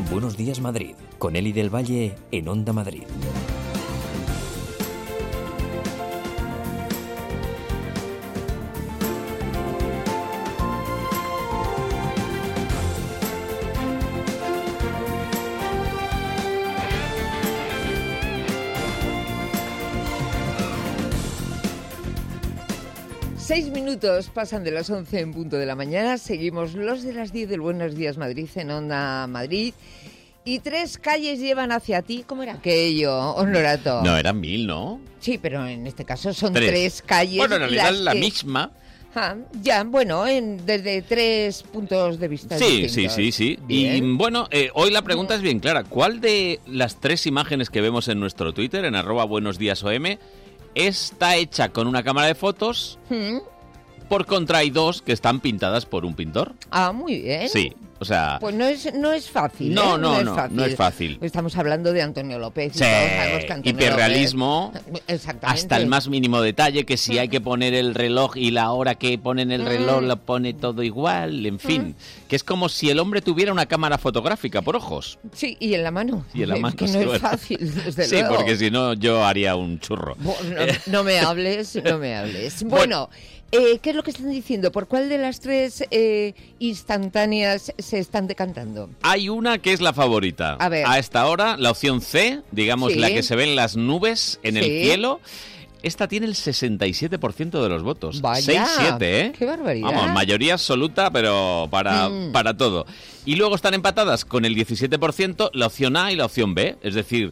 Buenos días, Madrid, con Eli del Valle en Onda Madrid. Seis minutos pasan de las 11 en punto de la mañana. Seguimos los de las 10 del Buenos Días Madrid en Onda Madrid. Y 3 calles llevan hacia ti. ¿Cómo era aquello, Honorato? No, eran 1000, ¿no? Sí, pero en este caso son 3 calles. Bueno, en realidad es la misma. Ya, bueno, desde 3 puntos de vista distintos. Sí. Bien. Y bueno, hoy la pregunta es bien clara. ¿Cuál de las 3 imágenes que vemos en nuestro Twitter, en @buenosdiasom, está hecha con una cámara de fotos? Por contra hay 2 que están pintadas por un pintor. Ah, muy bien. Sí, o sea... Pues no es fácil. No es fácil. Estamos hablando de Antonio López. Sí, hiperrealismo. Exactamente. Hasta el más mínimo detalle, que si hay que poner el reloj y la hora que pone en el reloj lo pone todo igual, en fin. Que es como si el hombre tuviera una cámara fotográfica por ojos. Sí, y en la mano. Que no es fácil, desde luego. Sí, porque si no yo haría un churro. No me hables. Bueno, ¿qué es lo que están diciendo? ¿Por cuál de las 3 instantáneas se están decantando? Hay una que es la favorita. A ver. A esta hora, la opción C, digamos, Sí. la que se ven las nubes en el cielo. Esta tiene el 67% de los votos. Vaya, 6-7, ¿eh? ¡Qué barbaridad! Vamos, mayoría absoluta, pero para todo. Y luego están empatadas con el 17% la opción A y la opción B. Es decir,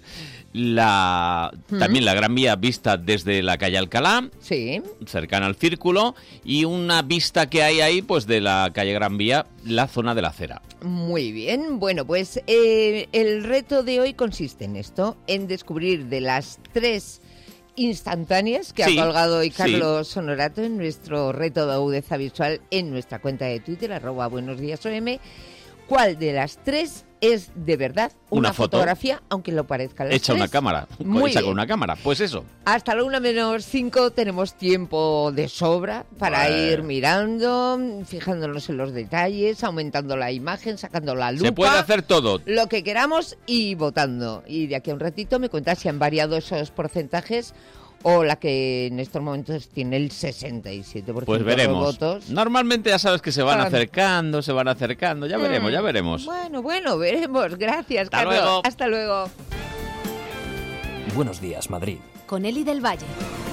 también la Gran Vía vista desde la calle Alcalá, Sí. cercana al Círculo, y una vista que hay ahí, pues de la calle Gran Vía, la zona de la Acera. Muy bien. Bueno, pues el reto de hoy consiste en esto, en descubrir de las 3 instantáneas que ha colgado hoy Carlos Honorato en nuestro reto de agudeza visual en nuestra cuenta de Twitter, @buenosdiasom, cuál de las 3 es de verdad una fotografía, aunque lo parezca. Hecha una cámara, hecha con una cámara, pues eso. Hasta la 1:05 tenemos tiempo de sobra para ir mirando, fijándonos en los detalles, aumentando la imagen, sacando la lupa. Se puede hacer todo. Lo que queramos y votando. Y de aquí a un ratito me cuentas si han variado esos porcentajes o la que en estos momentos tiene el 67% pues veremos. de votos. Normalmente ya sabes que se van acercando, ya veremos. Bueno, veremos. Gracias, Carlos. Luego. Hasta luego. Buenos días, Madrid. Con Eli del Valle.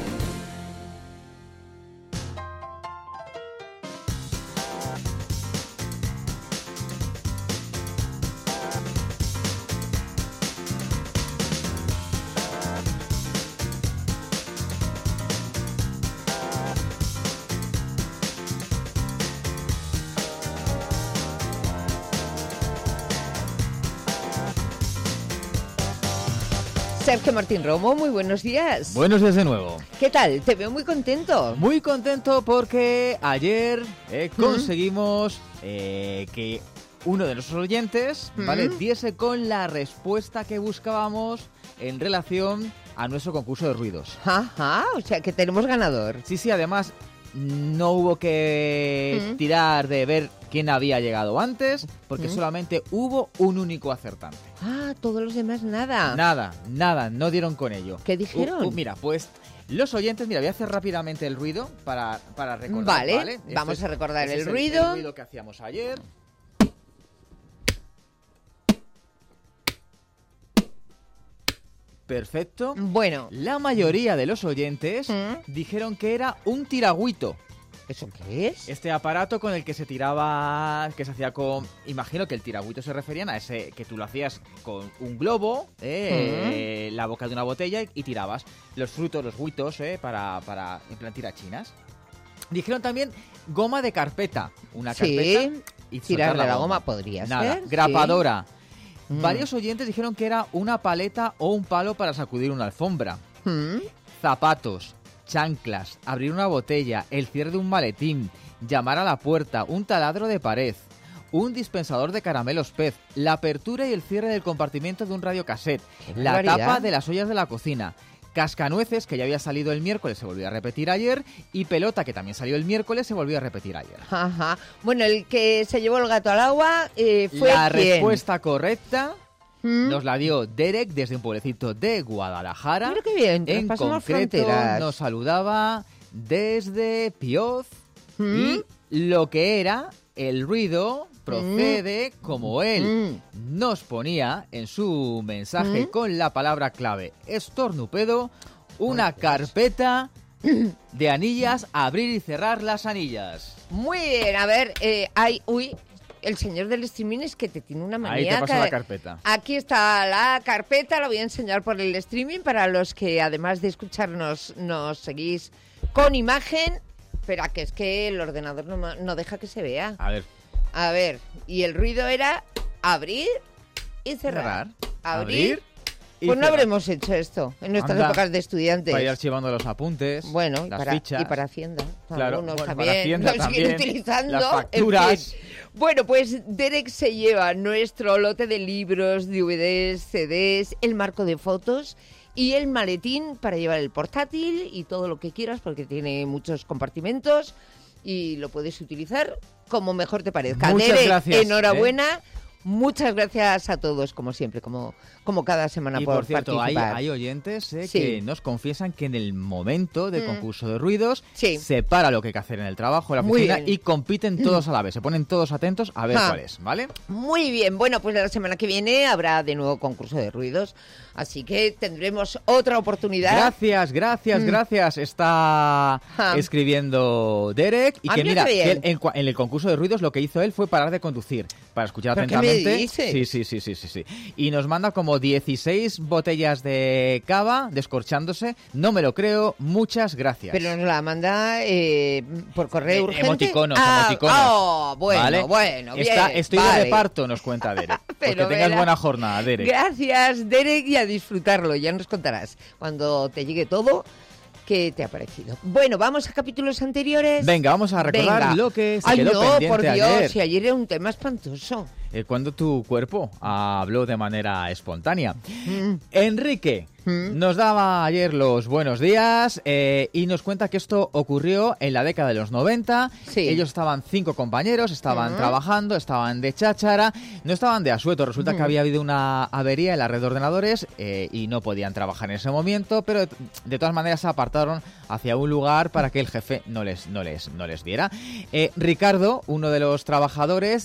Sergio Martín Romo, muy buenos días. Buenos días de nuevo. ¿Qué tal? Te veo muy contento. Muy contento porque ayer conseguimos que uno de nuestros oyentes diese con la respuesta que buscábamos en relación a nuestro concurso de ruidos. Ajá, o sea que tenemos ganador. Sí, además no hubo que tirar de ver quién había llegado antes, porque solamente hubo un único acertante. Ah, todos los demás nada. Nada, no dieron con ello. ¿Qué dijeron? Mira, pues los oyentes, voy a hacer rápidamente el ruido para recordar. Vale, vamos a recordar el ruido. El ruido que hacíamos ayer. Perfecto. Bueno. La mayoría de los oyentes dijeron que era un tiragüito. ¿Eso qué es? Este aparato con el que se tiraba, que se hacía con... Imagino que el tiragüito se referían a ese que tú lo hacías con un globo, la boca de una botella y tirabas los frutos, los huitos, para en plan tirachinas. Dijeron también goma de carpeta. Una carpeta y tirar de la goma podría ser. Grapadora. Varios oyentes dijeron que era una paleta o un palo para sacudir una alfombra. Zapatos, chanclas, abrir una botella, el cierre de un maletín, llamar a la puerta, un taladro de pared, un dispensador de caramelos pez, la apertura y el cierre del compartimiento de un radiocassette, la tapa de las ollas de la cocina, Cascanueces, que ya había salido el miércoles, se volvió a repetir ayer. Y Pelota, que también salió el miércoles, se volvió a repetir ayer. Ajá. Bueno, el que se llevó el gato al agua fue la ¿quién? Respuesta correcta nos la dio Derek desde un pueblecito de Guadalajara. Mira qué bien, en traspasamos concreto fronteras. nos saludaba desde Pioz y lo que era el ruido procede como él nos ponía en su mensaje con la palabra clave estornupedo, una carpeta de anillas, abrir y cerrar las anillas. Muy bien, a ver, el señor del streaming es que te tiene una manía. Ahí te paso la carpeta. Aquí está la carpeta, la voy a enseñar por el streaming para los que además de escucharnos nos seguís con imagen. Espera, que es que el ordenador no deja que se vea. A ver, y el ruido era abrir y cerrar. Abrir y pues no cerrar. habremos hecho esto en nuestras épocas de estudiantes. Para ir archivando los apuntes, bueno, las fichas. Y para Hacienda. Claro, algunos bueno, también, para Hacienda lo siguen utilizando. las facturas. En fin. Bueno, pues Derek se lleva nuestro lote de libros, DVDs, CDs, el marco de fotos y el maletín para llevar el portátil y todo lo que quieras porque tiene muchos compartimentos y lo puedes utilizar como mejor te parezca. Muchas Derek, gracias. Enhorabuena. Muchas gracias a todos, como siempre, como cada semana Y por cierto, participar. hay oyentes Sí. que nos confiesan que en el momento del concurso de ruidos Sí. se para lo que hay que hacer en el trabajo, en la Muy oficina bien. y compiten todos a la vez. Se ponen todos atentos a ver cuál es, ¿vale? Muy bien, bueno, pues la semana que viene habrá de nuevo concurso de ruidos, así que tendremos otra oportunidad. Gracias. Está escribiendo Derek y que mira mira, qué bien. que en el concurso de ruidos lo que hizo él fue parar de conducir para escuchar ¿Pero qué atentamente. me dices? Sí. Y nos manda como 16 botellas de cava descorchándose. No me lo creo. Muchas gracias. Pero nos la manda por correo urgente. Emoticonos. Bueno, ¿vale? bien. Estoy de vale. reparto, nos cuenta Derek. Porque Pero tengas verá. buena jornada, Derek. Gracias, Derek, y a disfrutarlo. Ya nos contarás cuando te llegue todo qué te ha parecido. Bueno, vamos a capítulos anteriores. Venga, vamos a recordar Venga. lo que se Ay, quedó no, pendiente por Dios, ayer. si ayer era un tema espantoso. Cuando tu cuerpo habló de manera espontánea. Enrique nos daba ayer los buenos días y nos cuenta que esto ocurrió en la década de los 90. Sí. Ellos estaban 5 compañeros, estaban trabajando, estaban de cháchara, no estaban de asueto. Resulta que había habido una avería en la red de ordenadores y no podían trabajar en ese momento, pero de todas maneras se apartaron hacia un lugar para que el jefe no les viera. Ricardo, uno de los trabajadores,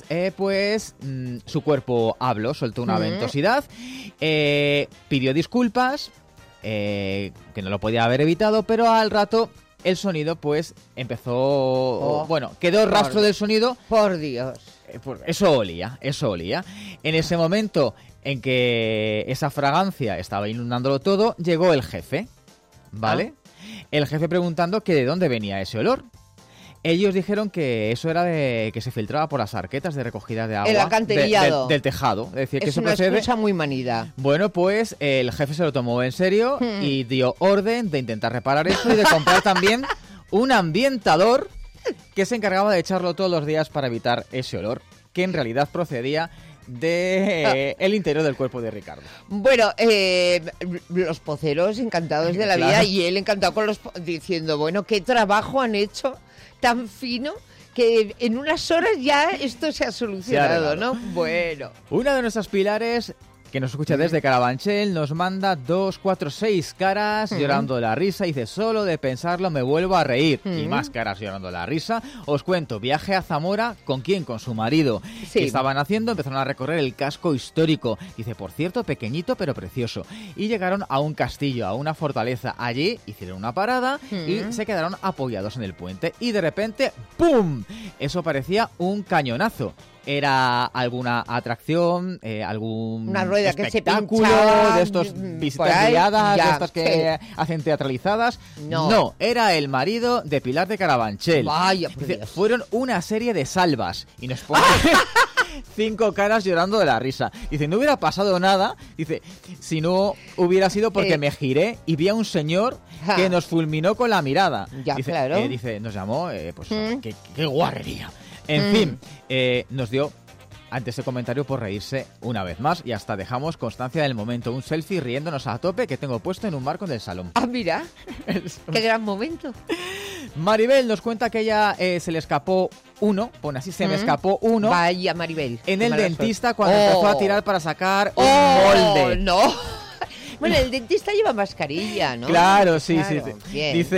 su cuerpo habló, soltó una ventosidad, pidió disculpas, que no lo podía haber evitado, pero al rato el sonido pues empezó... quedó el rastro del sonido. Por Dios. Eso olía. En ese momento en que esa fragancia estaba inundándolo todo, llegó el jefe, ¿vale? El jefe preguntando que de dónde venía ese olor. Ellos dijeron que eso era de que se filtraba por las arquetas de recogida de agua. El alcantarillado. Del tejado. Es decir, que Es eso una procede... excusa muy manida. Bueno, pues el jefe se lo tomó en serio y dio orden de intentar reparar eso y de comprar también un ambientador que se encargaba de echarlo todos los días para evitar ese olor, que en realidad procedía de el interior del cuerpo de Ricardo. Bueno, los poceros encantados de la vida y él encantado con diciendo, bueno, qué trabajo han hecho tan fino que en unas horas ya esto se ha solucionado, ¿no? Bueno. Una de nuestras pilares, que nos escucha desde Carabanchel, nos manda 2, 4, 6 caras llorando la risa. Dice, solo de pensarlo me vuelvo a reír. Y más caras llorando la risa. Os cuento, viaje a Zamora. ¿Con quién? Con su marido. Sí. ¿Qué estaban haciendo? Empezaron a recorrer el casco histórico. Dice, por cierto, pequeñito pero precioso. Y llegaron a un castillo, a una fortaleza. Allí hicieron una parada y se quedaron apoyados en el puente. Y de repente, ¡pum! Eso parecía un cañonazo. Era alguna atracción, algún una rueda espectáculo que se pinchaba, de estos visitas guiadas, de estas que hacen teatralizadas. No, era el marido de Pilar de Carabanchel. Vaya, por Dice, Dios. fueron una serie de salvas y nos pone 5 caras llorando de la risa. Dice, no hubiera pasado nada, dice, si no hubiera sido porque me giré y vi a un señor que nos fulminó con la mirada. Ya, dice, claro. Dice, nos llamó, qué guarrería. En fin, nos dio ante ese comentario por reírse una vez más y hasta dejamos constancia del momento. Un selfie riéndonos a tope que tengo puesto en un marco del salón. Ah, mira, qué gran momento. Maribel nos cuenta que ella se le escapó uno, pone así, se me escapó uno. Vaya, Maribel. En el dentista cuando empezó a tirar para sacar un molde. No. Bueno, el dentista lleva mascarilla, ¿no? Claro, sí. Bien.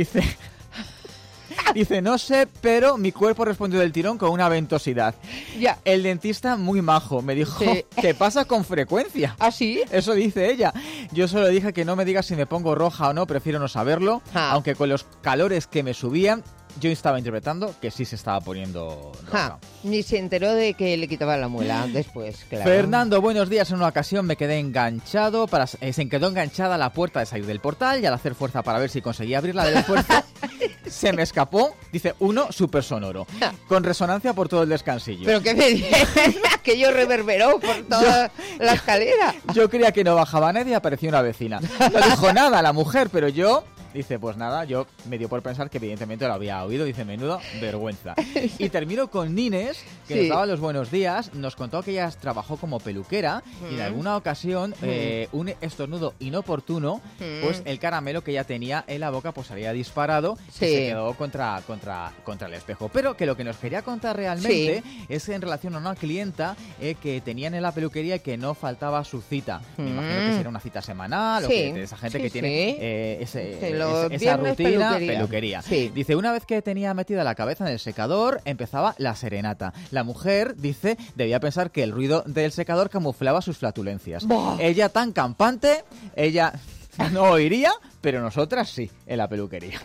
Dice, no sé, pero mi cuerpo respondió del tirón con una ventosidad. Ya. El dentista, muy majo, me dijo, ¿qué pasa con frecuencia? ¿Ah, sí? Eso dice ella. Yo solo dije que no me digas si me pongo roja o no, prefiero no saberlo. Aunque con los calores que me subían, yo estaba interpretando que sí se estaba poniendo roja. Ni se enteró de que le quitaba la muela después, claro. Fernando, buenos días. En una ocasión me quedé enganchado, se quedó enganchada la puerta de salir del portal y al hacer fuerza para ver si conseguía abrirla del esfuerzo, se me escapó, dice, uno súper sonoro, con resonancia por todo el descansillo. ¿Pero qué me dices? Aquello reverberó por toda la escalera. Yo creía que no bajaba nadie y apareció una vecina. No dijo nada la mujer, pero yo... Dice, pues nada, yo me dio por pensar que evidentemente lo había oído. Dice, menudo vergüenza. Y termino con Nines, que nos daba los buenos días. Nos contó que ella trabajó como peluquera y en alguna ocasión un estornudo inoportuno, pues el caramelo que ella tenía en la boca pues había disparado y se quedó contra el espejo. Pero que lo que nos quería contar realmente es en relación a una clienta que tenían en la peluquería y que no faltaba su cita. Me imagino que será una cita semanal o que de esa gente que tiene esa rutina, peluquería. Dice, una vez que tenía metida la cabeza en el secador, empezaba la serenata. La mujer, dice, debía pensar que el ruido del secador camuflaba sus flatulencias. Ella tan campante, ella no oiría, pero nosotras sí, en la peluquería.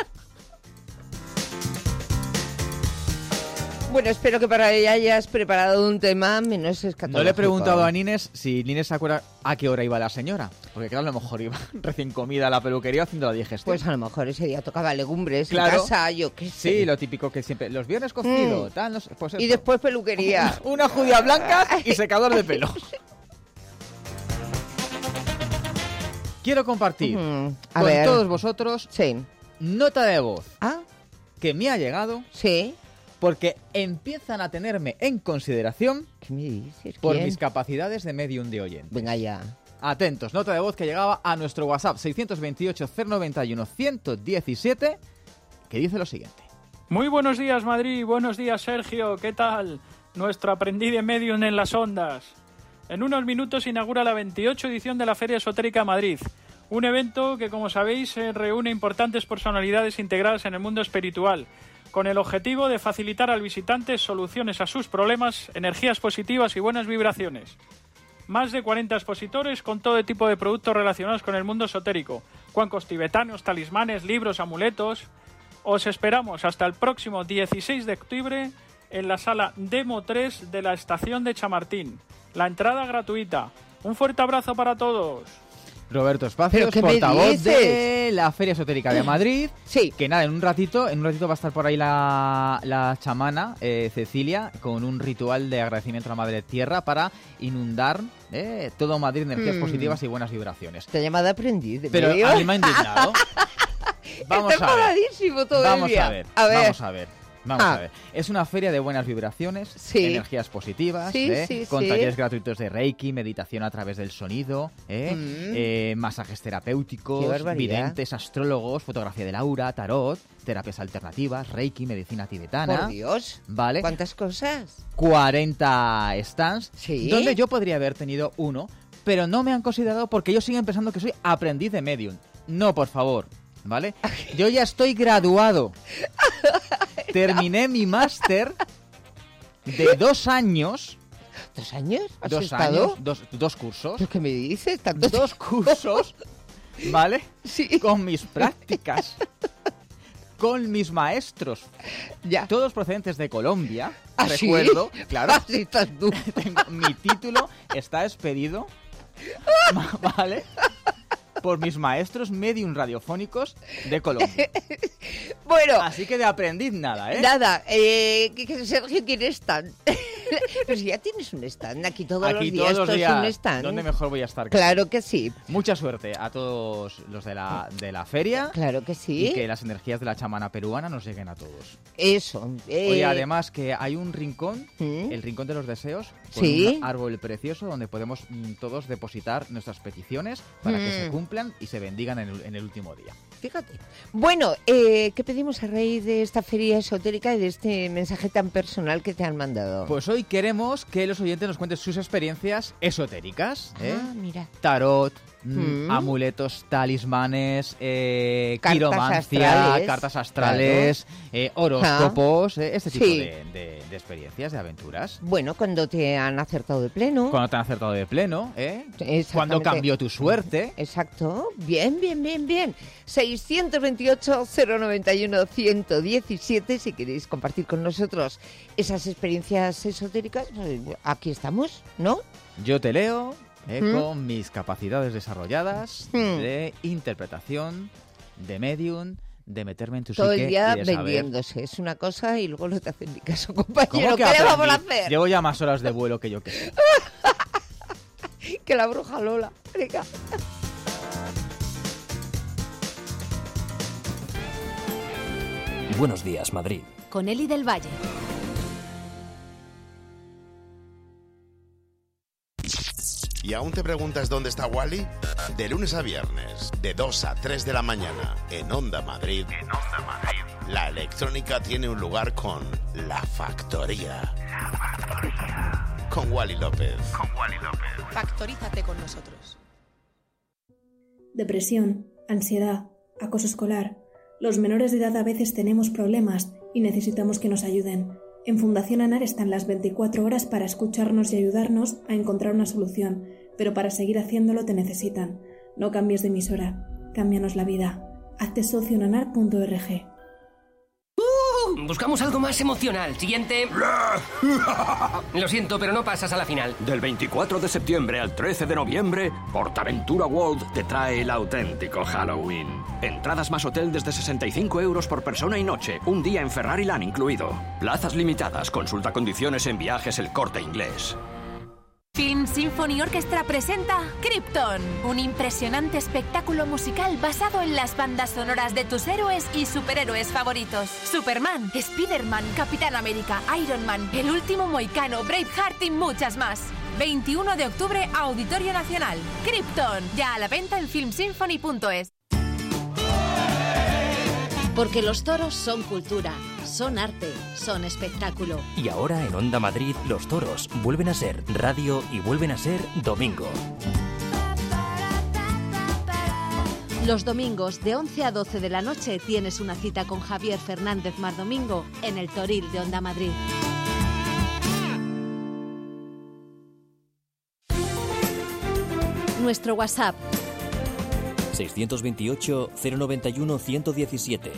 Bueno, espero que para ella hayas preparado un tema menos escatológico. No le he preguntado a Nines si Nines se acuerda a qué hora iba la señora. Porque claro, a lo mejor iba recién comida a la peluquería haciendo la digestión. Pues a lo mejor ese día tocaba legumbres en casa, yo qué sé. Sí, lo típico que siempre... Los viernes cocido, tal, no sé, pues eso. Y después peluquería. Una judía blanca y secador de pelos. Quiero compartir con todos vosotros nota de voz que me ha llegado. Porque empiezan a tenerme en consideración. ¿Qué me dices? Por mis capacidades de medium de oyente. Venga ya. Atentos, nota de voz que llegaba a nuestro WhatsApp 628-091-117, que dice lo siguiente. Muy buenos días, Madrid. Buenos días, Sergio. ¿Qué tal? Nuestro aprendiz de medium en las ondas. En unos minutos inaugura la 28 edición de la Feria Esotérica Madrid. Un evento que, como sabéis, reúne importantes personalidades integradas en el mundo espiritual, con el objetivo de facilitar al visitante soluciones a sus problemas, energías positivas y buenas vibraciones. Más de 40 expositores con todo tipo de productos relacionados con el mundo esotérico, cuencos tibetanos, talismanes, libros, amuletos. Os esperamos hasta el próximo 16 de octubre en la sala Demo 3 de la estación de Chamartín. La entrada gratuita. Un fuerte abrazo para todos. Roberto Espacios, portavoz de la Feria Esotérica de Madrid. Que nada, en un ratito va a estar por ahí la chamana Cecilia con un ritual de agradecimiento a la Madre Tierra para inundar todo Madrid de energías positivas y buenas vibraciones. Te ha llamado aprendiz. Pero a mí me ha indignado. Vamos a ver. Vamos a ver. Es una feria de buenas vibraciones, energías positivas, con talleres gratuitos de Reiki, meditación a través del sonido, masajes terapéuticos, videntes, astrólogos, fotografía del aura, tarot, terapias alternativas, Reiki, medicina tibetana. Por Dios, ¿vale? ¿Cuántas cosas? 40 stands, donde yo podría haber tenido uno, pero no me han considerado porque ellos siguen pensando que soy aprendiz de medium. No, por favor. ¿Vale? Yo ya estoy graduado. Terminé mi máster de 2 años. ¿2 años? ¿Has 2 estado? años, dos cursos. ¿Qué me dices? 2 cursos, ¿vale? Sí. Con mis prácticas, con mis maestros, todos procedentes de Colombia. Recuerdo, ¿sí? Claro. Así estás tú. Mi título está expedido, ¿vale? Por mis maestros medium radiofónicos de Colombia. Bueno. Así que de aprendiz nada, ¿eh? Nada. Sergio, ¿quién es tan? Pero si ya tienes un stand, aquí todos los días esto es un stand. ¿Dónde mejor voy a estar? Claro que sí. Mucha suerte a todos los de la feria. Claro que sí. Y que las energías de la chamana peruana nos lleguen a todos. Eso. Oye, además que hay un rincón, el rincón de los deseos, con un árbol precioso donde podemos todos depositar nuestras peticiones para que se cumplan y se bendigan en el último día. Fíjate. Bueno, ¿qué pedimos a raíz de esta feria esotérica y de este mensaje tan personal que te han mandado? Pues hoy queremos que los oyentes nos cuenten sus experiencias esotéricas. Mira. Tarot, amuletos, talismanes, quiromancia, cartas astrales, horóscopos, este tipo de experiencias, de aventuras. Bueno, cuando te han acertado de pleno. Cuando te han acertado de pleno, cuando cambió tu suerte. Exacto. Bien. 628-091-117, si queréis compartir con nosotros esas experiencias esotéricas, pues aquí estamos, ¿no? Yo te leo con mis capacidades desarrollalladas de interpretación, de medium, de meterme en tu psique. Todo el día y de vendiéndose. Es una cosa y luego no te hacen ni caso, compañero. ¿Cómo que ¿Qué le vamos a hacer? Llevo ya más horas de vuelo que yo que sé. Que la bruja Lola. Venga. Buenos días, Madrid. Con Eli del Valle. ¿Y aún te preguntas dónde está Wally? De lunes a viernes, de 2 a 3 de la mañana, en Onda Madrid. La electrónica tiene un lugar con La Factoría. Con Wally López. Factorízate con nosotros. Depresión, ansiedad, acoso escolar. Los menores de edad a veces tenemos problemas y necesitamos que nos ayuden. En Fundación ANAR están las 24 horas para escucharnos y ayudarnos a encontrar una solución, pero para seguir haciéndolo te necesitan. No cambies de emisora, cámbianos la vida. Hazte socio en anar.org. Buscamos algo más emocional. Siguiente. Lo siento, pero no pasas a la final. Del 24 de septiembre al 13 de noviembre, PortAventura World te trae el auténtico Halloween. Entradas más hotel desde 65 euros por persona y noche. Un día en Ferrariland incluido. Plazas limitadas. Consulta condiciones en Viajes El Corte Inglés. Film Symphony Orchestra presenta Krypton, un impresionante espectáculo musical basado en las bandas sonoras de tus héroes y superhéroes favoritos. Superman, Spider-Man, Capitán América, Iron Man, El Último Mohicano, Braveheart y muchas más. 21 de octubre, Auditorio Nacional. Krypton, ya a la venta en filmsymphony.es. Porque los toros son cultura, son arte, son espectáculo. Y ahora en Onda Madrid, los toros vuelven a ser radio y vuelven a ser domingo. Los domingos de 11 a 12 de la noche tienes una cita con Javier Fernández Mardomingo en el Toril de Onda Madrid. Nuestro WhatsApp 628 091 117.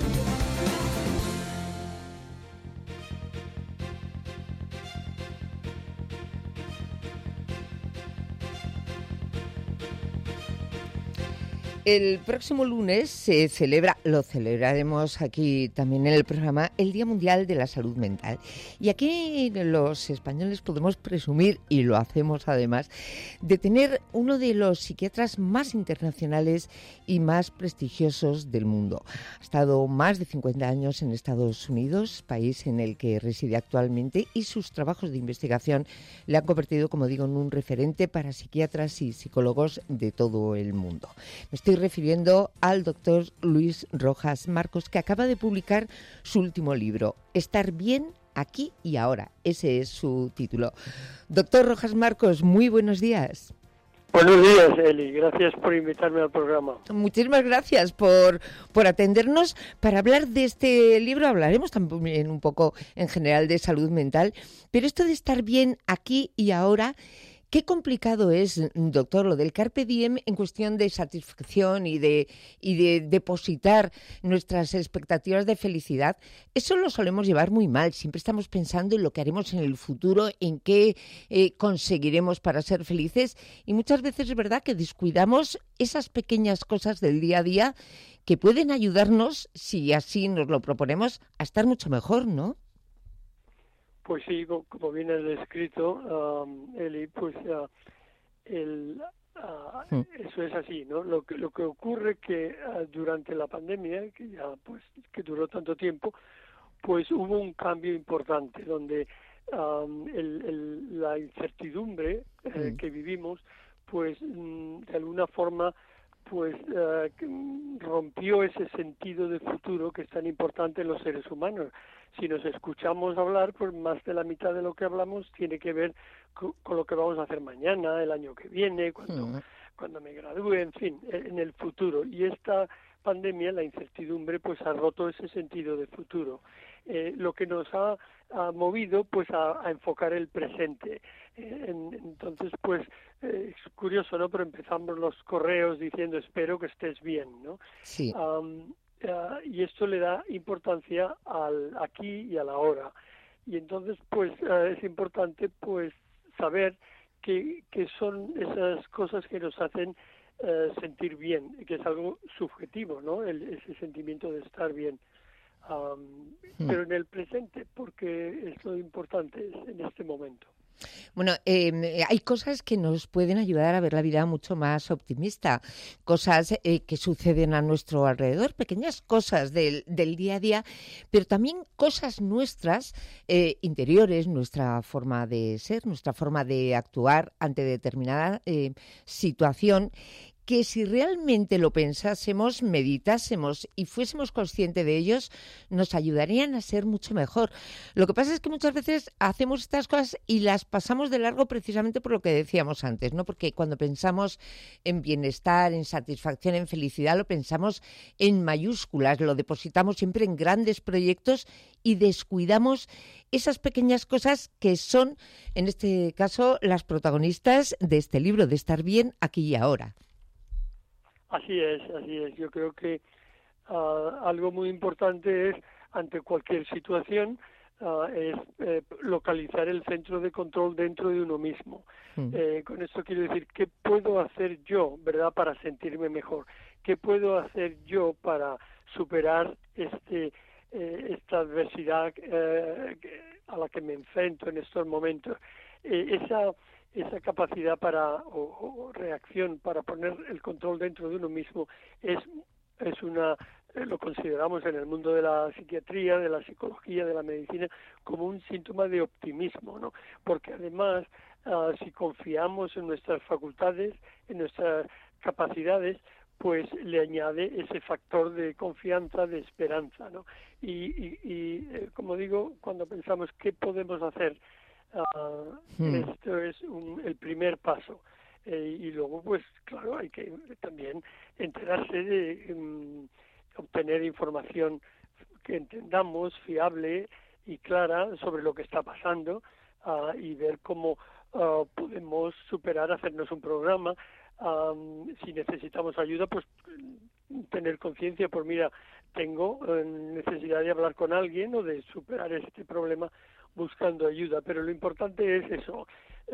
El próximo lunes se celebra, lo celebraremos aquí también en el programa, el Día Mundial de la Salud Mental. Y aquí los españoles podemos presumir, y lo hacemos además, de tener uno de los psiquiatras más internacionales y más prestigiosos del mundo. Ha estado más de 50 años en Estados Unidos, país en el que reside actualmente, y sus trabajos de investigación le han convertido, como digo, en un referente para psiquiatras y psicólogos de todo el mundo. Me estoy refiriendo al doctor Luis Rojas Marcos, que acaba de publicar su último libro, Estar bien aquí y ahora. Ese es su título. Doctor Rojas Marcos, muy buenos días. Buenos días, Eli. Gracias por invitarme al programa. Muchísimas gracias por atendernos. Para hablar de este libro hablaremos también un poco en general de salud mental, pero esto de estar bien aquí y ahora, qué complicado es, doctor, lo del carpe diem en cuestión de satisfacción y de depositar nuestras expectativas de felicidad. Eso lo solemos llevar muy mal. Siempre estamos pensando en lo que haremos en el futuro, en qué conseguiremos para ser felices. Y muchas veces es verdad que descuidamos esas pequeñas cosas del día a día que pueden ayudarnos, si así nos lo proponemos, a estar mucho mejor, ¿no? Pues sí, como bien has descrito, Eli, pues eso es así, ¿no? Lo que ocurre que durante la pandemia, que ya pues que duró tanto tiempo, pues hubo un cambio importante donde la incertidumbre que vivimos, pues de alguna forma pues rompió ese sentido de futuro que es tan importante en los seres humanos. Si nos escuchamos hablar, pues más de la mitad de lo que hablamos tiene que ver con lo que vamos a hacer mañana, el año que viene, cuando me gradúe, en fin, en el futuro. Y esta pandemia, la incertidumbre, pues ha roto ese sentido de futuro. Lo que nos ha movido pues a enfocar el presente. Entonces, pues es curioso, ¿no? Pero empezamos los correos diciendo espero que estés bien, ¿no? Sí. Y esto le da importancia al aquí y a la ahora. Y entonces, pues es importante pues saber que son esas cosas que nos hacen sentir bien, que es algo subjetivo, ¿no? Ese sentimiento de estar bien. Pero en el presente, porque es lo importante en este momento. Bueno, hay cosas que nos pueden ayudar a ver la vida mucho más optimista, cosas que suceden a nuestro alrededor, pequeñas cosas del día a día, pero también cosas nuestras, interiores, nuestra forma de ser, nuestra forma de actuar ante determinada situación, que si realmente lo pensásemos, meditásemos y fuésemos conscientes de ellos, nos ayudarían a ser mucho mejor. Lo que pasa es que muchas veces hacemos estas cosas y las pasamos de largo precisamente por lo que decíamos antes, ¿no? Porque cuando pensamos en bienestar, en satisfacción, en felicidad, lo pensamos en mayúsculas, lo depositamos siempre en grandes proyectos y descuidamos esas pequeñas cosas que son, en este caso, las protagonistas de este libro, de estar bien aquí y ahora. Así es. Yo creo que algo muy importante es, ante cualquier situación, es localizar el centro de control dentro de uno mismo. Con esto quiero decir, ¿qué puedo hacer yo, verdad, para sentirme mejor? ¿Qué puedo hacer yo para superar esta adversidad a la que me enfrento en estos momentos? Esa capacidad o reacción para poner el control dentro de uno mismo es lo consideramos en el mundo de la psiquiatría, de la psicología, de la medicina, como un síntoma de optimismo, ¿no? Porque además, si confiamos en nuestras facultades, en nuestras capacidades, pues le añade ese factor de confianza, de esperanza, ¿no? Y como digo, cuando pensamos qué podemos hacer, esto es el primer paso. Y luego, pues claro, hay que también enterarse de obtener información que entendamos, fiable y clara sobre lo que está pasando, y ver cómo podemos superar, hacernos un programa. Si necesitamos ayuda, pues tener conciencia, pues mira, tengo necesidad de hablar con alguien o de superar este problema buscando ayuda, pero lo importante es eso,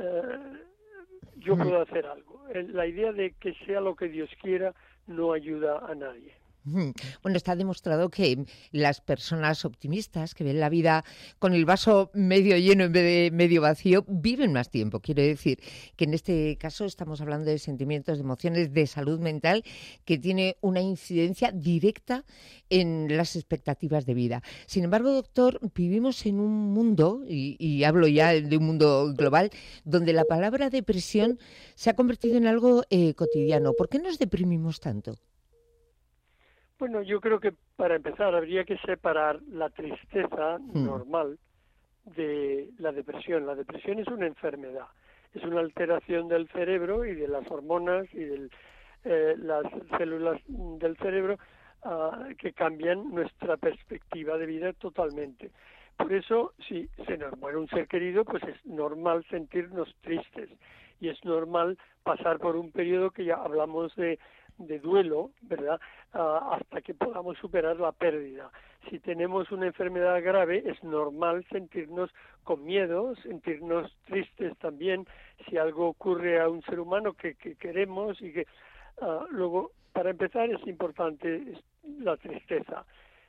yo puedo hacer algo. La idea de que sea lo que Dios quiera no ayuda a nadie. Bueno, está demostrado que las personas optimistas que ven la vida con el vaso medio lleno en vez de medio vacío viven más tiempo. Quiero decir que en este caso estamos hablando de sentimientos, de emociones, de salud mental que tiene una incidencia directa en las expectativas de vida. Sin embargo, doctor, vivimos en un mundo, y hablo ya de un mundo global, donde la palabra depresión se ha convertido en algo cotidiano. ¿Por qué nos deprimimos tanto? Bueno, yo creo que para empezar habría que separar la tristeza normal de la depresión. La depresión es una enfermedad, es una alteración del cerebro y de las hormonas y de las células del cerebro que cambian nuestra perspectiva de vida totalmente. Por eso, si se nos muere un ser querido, pues es normal sentirnos tristes y es normal pasar por un periodo que ya hablamos de duelo, ¿verdad?, hasta que podamos superar la pérdida. Si tenemos una enfermedad grave, es normal sentirnos con miedo, sentirnos tristes también, si algo ocurre a un ser humano que queremos y que luego, para empezar, es importante la tristeza.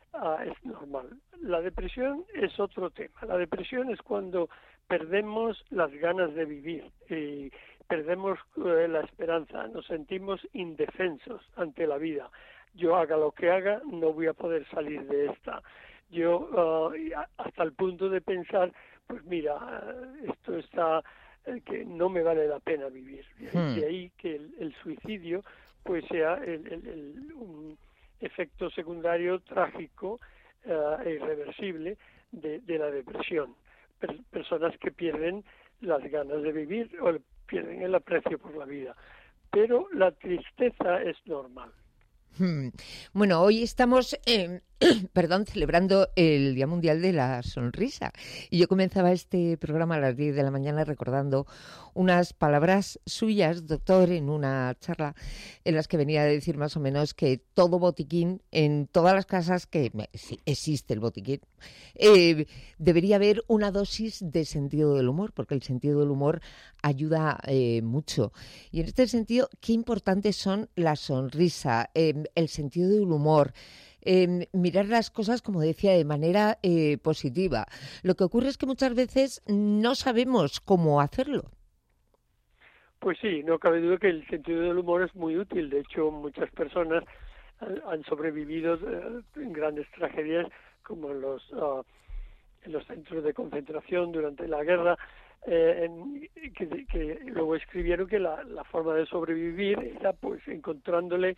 es normal. La depresión es otro tema. La depresión es cuando perdemos las ganas de vivir y perdemos la esperanza, nos sentimos indefensos ante la vida. Yo haga lo que haga, no voy a poder salir de esta. Yo hasta el punto de pensar, pues mira, esto está, que no me vale la pena vivir. De ahí que el suicidio pues sea un efecto secundario trágico e irreversible de la depresión. Personas que pierden las ganas de vivir o pierden el aprecio por la vida. Pero la tristeza es normal. Bueno, hoy estamos celebrando el Día Mundial de la Sonrisa. Y yo comenzaba este programa a las 10 de la mañana recordando unas palabras suyas, doctor, en una charla en las que venía a decir más o menos que todo botiquín, en todas las casas que existe el botiquín, debería haber una dosis de sentido del humor, porque el sentido del humor ayuda mucho. Y en este sentido, qué importantes son la sonrisa, el sentido del humor, mirar las cosas, como decía, de manera positiva. Lo que ocurre es que muchas veces no sabemos cómo hacerlo. Pues sí, no cabe duda que el sentido del humor es muy útil. De hecho, muchas personas han sobrevivido en grandes tragedias, como en los centros de concentración durante la guerra, que luego escribieron que la forma de sobrevivir era pues encontrándole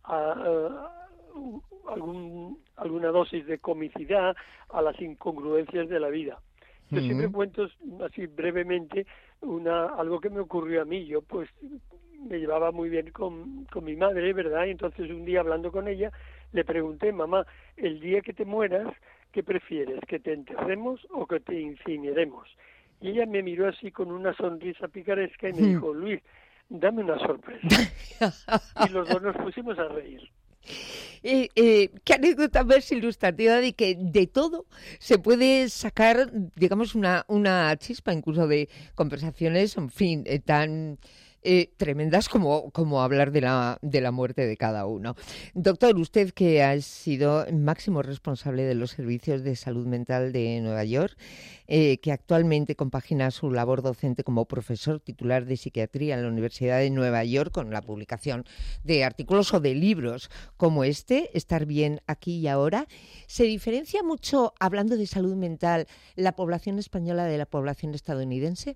alguna dosis de comicidad a las incongruencias de la vida. Yo siempre cuento así brevemente algo que me ocurrió a mí. Yo pues me llevaba muy bien con mi madre, ¿verdad? Y entonces un día hablando con ella le pregunté: mamá, el día que te mueras, ¿qué prefieres? ¿Que te enterremos o que te incineremos? Y ella me miró así con una sonrisa picaresca y me dijo: Luis, dame una sorpresa. Y los dos nos pusimos a reír. Qué anécdota más ilustrativa de que de todo se puede sacar, digamos, una chispa, incluso de conversaciones, en fin, tan tremendas como hablar de la muerte de cada uno. Doctor, usted que ha sido máximo responsable de los servicios de salud mental de Nueva York, que actualmente compagina su labor docente como profesor titular de psiquiatría en la Universidad de Nueva York con la publicación de artículos o de libros como este, Estar bien aquí y ahora. ¿Se diferencia mucho, hablando de salud mental, la población española de la población estadounidense?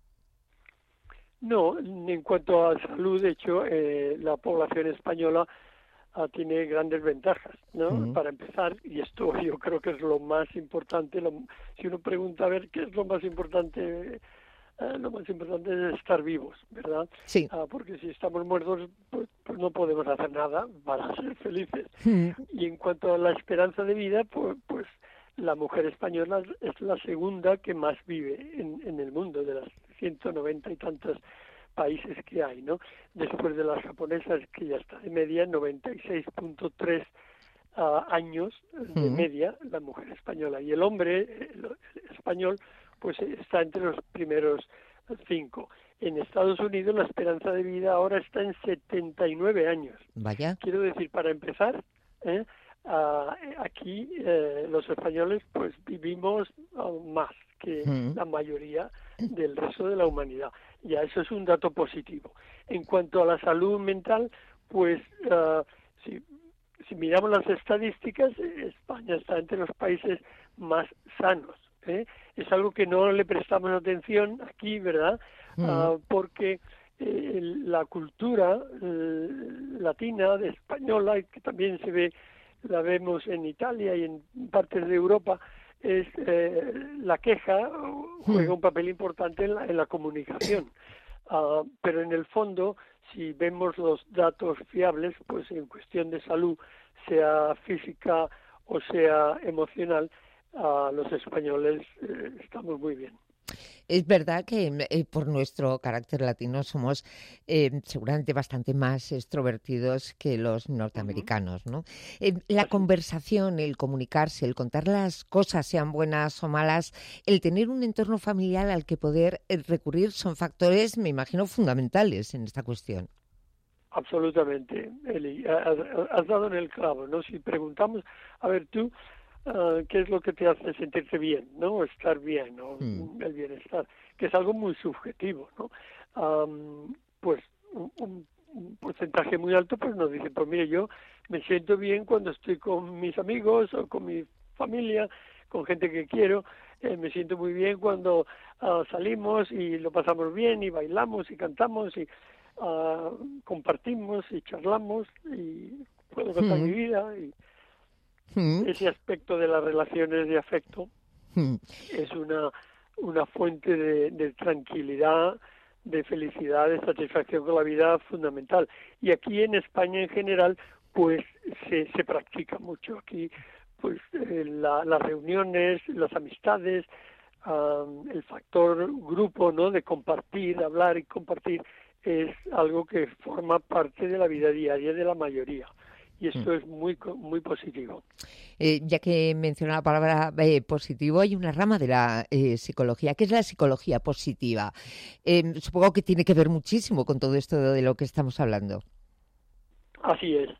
No, en cuanto a salud, de hecho, la población española tiene grandes ventajas, ¿no? Para empezar, y esto yo creo que es lo más importante. Si uno pregunta a ver qué es lo más importante es estar vivos, ¿verdad? Sí. Porque si estamos muertos, pues no podemos hacer nada para ser felices. Y en cuanto a la esperanza de vida, pues la mujer española es la segunda que más vive en el mundo, de las 190 y tantos países que hay, ¿no? Después de las japonesas, que ya está de media, 96.3 años de media la mujer española. Y el hombre el español pues está entre los primeros 5. En Estados Unidos la esperanza de vida ahora está en 79 años. Vaya. Quiero decir, para empezar, aquí los españoles pues vivimos más que la mayoría del resto de la humanidad. Ya eso es un dato positivo. En cuanto a la salud mental, pues si miramos las estadísticas, España está entre los países más sanos. Es algo que no le prestamos atención aquí, ¿verdad? Porque la cultura latina, española, que también la vemos en Italia y en partes de Europa, es la queja juega un papel importante en la comunicación. Pero en el fondo, si vemos los datos fiables, pues en cuestión de salud, sea física o sea emocional, los españoles estamos muy bien. Es verdad que por nuestro carácter latino somos seguramente bastante más extrovertidos que los norteamericanos, ¿no? La conversación, el comunicarse, el contar las cosas, sean buenas o malas, el tener un entorno familiar al que poder recurrir son factores, me imagino, fundamentales en esta cuestión. absolutamente, Eli. Has dado en el clavo, ¿no? Si preguntamos, a ver tú, ¿qué es lo que te hace sentirte bien, ¿no? Estar bien, ¿no? El bienestar, que es algo muy subjetivo, ¿no? Pues un porcentaje muy alto pues nos dice, pues mire, yo me siento bien cuando estoy con mis amigos o con mi familia, con gente que quiero, me siento muy bien cuando salimos y lo pasamos bien y bailamos y cantamos y compartimos y charlamos y puedo contar mi vida y ese aspecto de las relaciones de afecto es una fuente de tranquilidad, de felicidad, de satisfacción con la vida fundamental. Y aquí en España en general pues se practica mucho. Aquí pues las reuniones, las amistades, el factor grupo, ¿no? De compartir, hablar y compartir es algo que forma parte de la vida diaria de la mayoría. Y esto es muy positivo. Ya que menciona la palabra positivo, hay una rama de la psicología, que es la psicología positiva. Supongo que tiene que ver muchísimo con todo esto de lo que estamos hablando. Así es.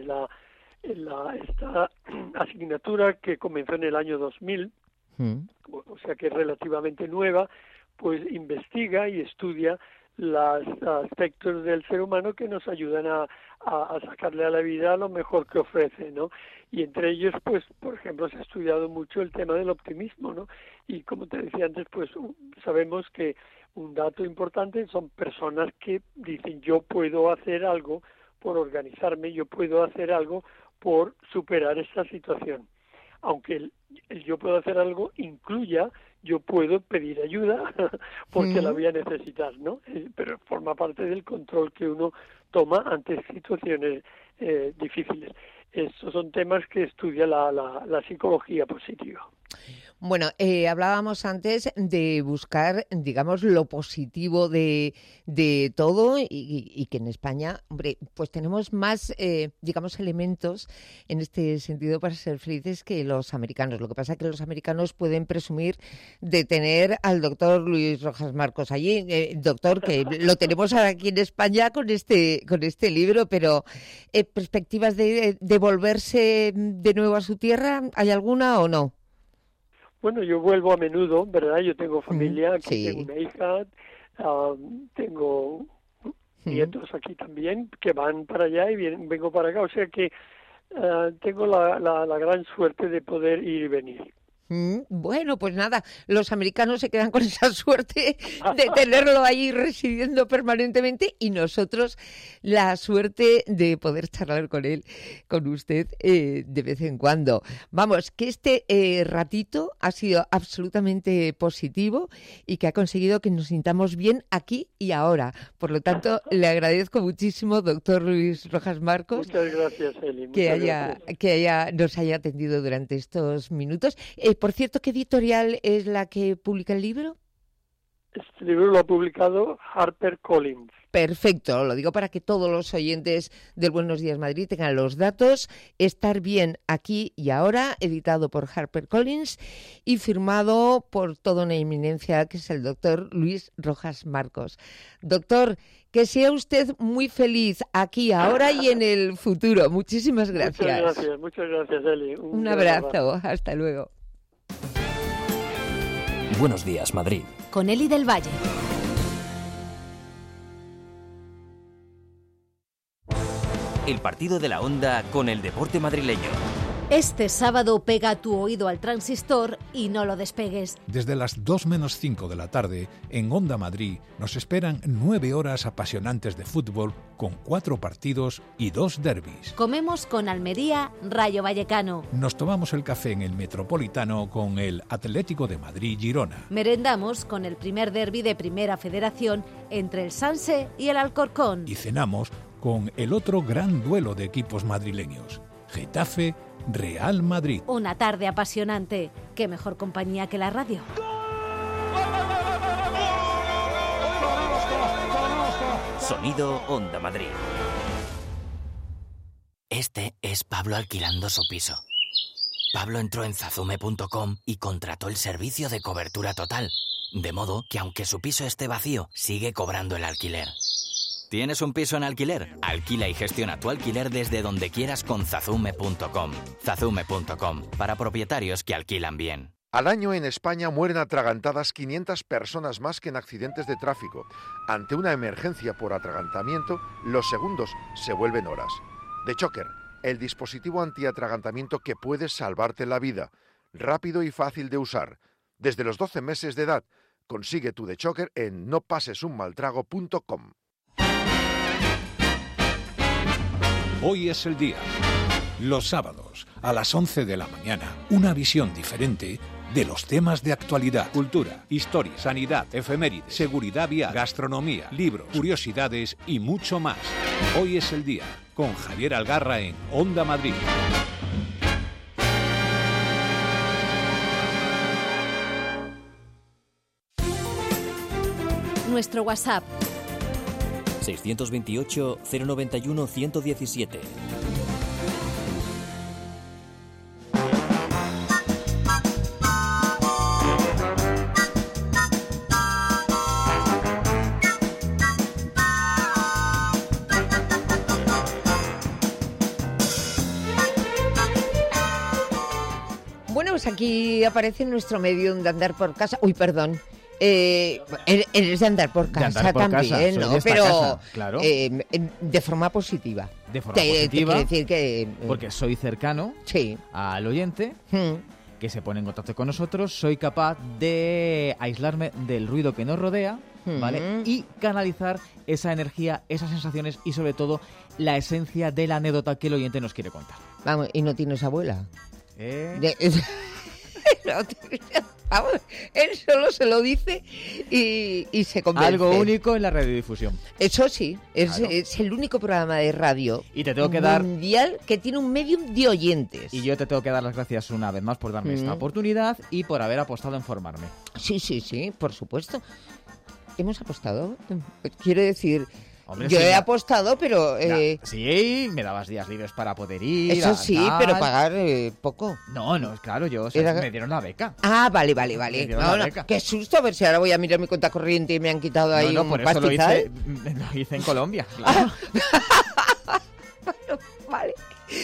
Esta asignatura que comenzó en el año 2000, o sea que es relativamente nueva, pues investiga y estudia los aspectos del ser humano que nos ayudan a sacarle a la vida lo mejor que ofrece, ¿no? Y entre ellos, pues, por ejemplo, se ha estudiado mucho el tema del optimismo, ¿no? Y como te decía antes, pues sabemos que un dato importante son personas que dicen yo puedo hacer algo por organizarme, yo puedo hacer algo por superar esta situación. Aunque el yo puedo hacer algo incluya yo puedo pedir ayuda porque la voy a necesitar, ¿no? Pero forma parte del control que uno toma ante situaciones difíciles. Estos son temas que estudia la psicología positiva. Bueno, hablábamos antes de buscar, digamos, lo positivo de todo y que en España, hombre, pues tenemos más, digamos, elementos en este sentido para ser felices que los americanos. Lo que pasa es que los americanos pueden presumir de tener al doctor Luis Rojas Marcos allí, doctor, que lo tenemos aquí en España con este libro, pero ¿perspectivas de volverse de nuevo a su tierra, hay alguna o no? Bueno, yo vuelvo a menudo, ¿verdad? Yo tengo familia, aquí tengo una hija, tengo nietos aquí también que van para allá y vengo para acá. O sea que tengo la gran suerte de poder ir y venir. Bueno, pues nada, los americanos se quedan con esa suerte de tenerlo ahí residiendo permanentemente y nosotros la suerte de poder charlar con él, con usted, de vez en cuando. Vamos, que este ratito ha sido absolutamente positivo y que ha conseguido que nos sintamos bien aquí y ahora. Por lo tanto, le agradezco muchísimo, doctor Luis Rojas Marcos. Muchas gracias, Eli. Que nos haya atendido durante estos minutos. Por cierto, ¿qué editorial es la que publica el libro? Este libro lo ha publicado HarperCollins. Perfecto, lo digo para que todos los oyentes del Buenos Días Madrid tengan los datos. Estar bien aquí y ahora, editado por HarperCollins y firmado por toda una eminencia que es el doctor Luis Rojas Marcos. Doctor, que sea usted muy feliz aquí, ahora y en el futuro. Muchísimas gracias. Muchas gracias, Eli. Un abrazo, hasta luego. Buenos Días, Madrid. Con Eli del Valle. El partido de la Onda con el deporte madrileño. Este sábado pega tu oído al transistor y no lo despegues. Desde las 2:05 de la tarde, en Onda Madrid, nos esperan 9 horas apasionantes de fútbol con 4 partidos y 2 derbis. Comemos con Almería, Rayo Vallecano. Nos tomamos el café en el Metropolitano con el Atlético de Madrid-Girona. Merendamos con el primer derbi de Primera Federación entre el Sanse y el Alcorcón. Y cenamos con el otro gran duelo de equipos madrileños, Getafe Real Madrid. Una tarde apasionante. ¿Qué mejor compañía que la radio? Sonido Onda Madrid. Este es Pablo alquilando su piso. Pablo entró en Zazume.com y contrató el servicio de cobertura total, de modo que aunque su piso esté vacío, sigue cobrando el alquiler. ¿Tienes un piso en alquiler? Alquila y gestiona tu alquiler desde donde quieras con Zazume.com. Zazume.com, para propietarios que alquilan bien. Al año en España mueren atragantadas 500 personas más que en accidentes de tráfico. Ante una emergencia por atragantamiento, los segundos se vuelven horas. The Choker, el dispositivo antiatragantamiento que puede salvarte la vida. Rápido y fácil de usar. Desde los 12 meses de edad, consigue tu The Choker en nopasesunmaltrago.com. Hoy es el día. Los sábados, a las 11 de la mañana, una visión diferente de los temas de actualidad, cultura, historia, sanidad, efemérides, seguridad vial, gastronomía, libros, curiosidades y mucho más. Hoy es el día, con Javier Algarra en Onda Madrid. Nuestro WhatsApp 628 091 117. Bueno, pues aquí aparece nuestro medio de andar por casa. Uy, perdón. Eres de andar por casa andar por también, casa, ¿no? Pero casa, claro. De forma positiva. De forma positiva. Te quiero decir que... porque soy cercano al oyente, que se pone en contacto con nosotros. Soy capaz de aislarme del ruido que nos rodea, ¿vale? Y canalizar esa energía, esas sensaciones y sobre todo la esencia de la anécdota que el oyente nos quiere contar. Vamos, ¿y no tienes abuela? Vamos, él solo se lo dice y se convence. Algo único en la radiodifusión. Eso sí, Claro. es el único programa de radio y te tengo que dar mundial que tiene un medium de oyentes. Y yo te tengo que dar las gracias una vez más por darme esta oportunidad y por haber apostado en formarme. Sí, por supuesto. ¿Hemos apostado? Quiero decir... Hombre, yo sí, he apostado, pero... sí, me dabas días libres para poder ir. Eso sí, tal. pero pagar poco. No, claro, me dieron la beca. Ah, vale. Me dieron la beca. Qué susto, a ver si ahora voy a mirar mi cuenta corriente y me han quitado ahí un por eso pastizal. lo hice en Colombia, claro. Vale.